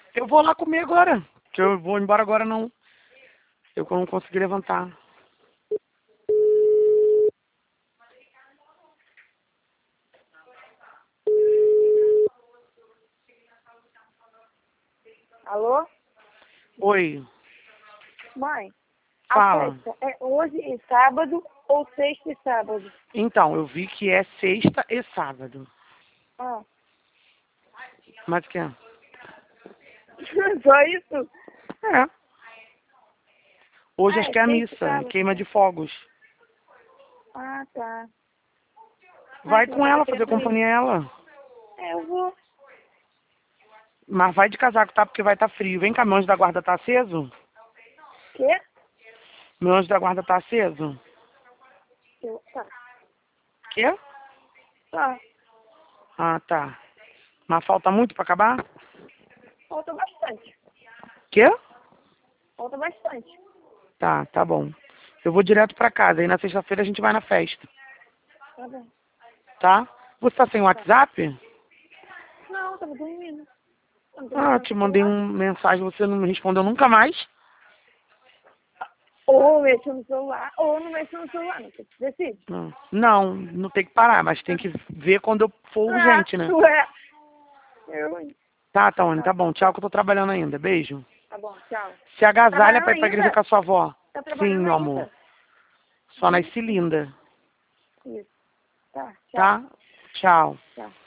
Eu vou lá comer agora. Que eu vou embora agora não. Eu não consegui levantar. Alô? Oi, Mãe, a fala. festa é hoje e sábado ou sexta e sábado? Então, eu vi que é sexta e sábado. Ah, Mas o que é? só isso? É. Hoje acho É que é a sexta e missa, sábado? queima de fogos. Ah, tá. Vai Você não com vai ela, querer fazer vir? companhia a ela. É, eu vou. Mas vai de casaco, tá? Porque vai estar frio. Vem cá, meu anjo da guarda tá aceso? Quê? Meu anjo da guarda tá aceso? Tá. Quê? Tá. Ah, tá. Mas falta muito pra acabar? Falta bastante. Quê? Falta bastante. Tá bom. Eu vou direto pra casa. Aí na sexta-feira a gente vai na festa. Tá bom. Tá? Você tá sem Tá. WhatsApp? Não, tava dormindo. Eu não tô Ah, mexendo te no mandei celular. uma mensagem, você não me respondeu nunca mais. Ou mexo no celular, ou não mexo no celular. Não sei se decide. Não tem que parar, mas tem que ver quando eu for Ah, urgente, né? ué. Eu, hein? Tá, Taone, tá Tá. bom. Tchau que eu tô trabalhando ainda. Beijo. Tá bom, tchau. Se agasalha Trabalhando pra ir pra igreja com ainda? a sua avó. Tá Sim, trabalhando meu amor. ainda? Só nasce linda. Isso. Tá, tchau. Tá? Tchau. Tchau.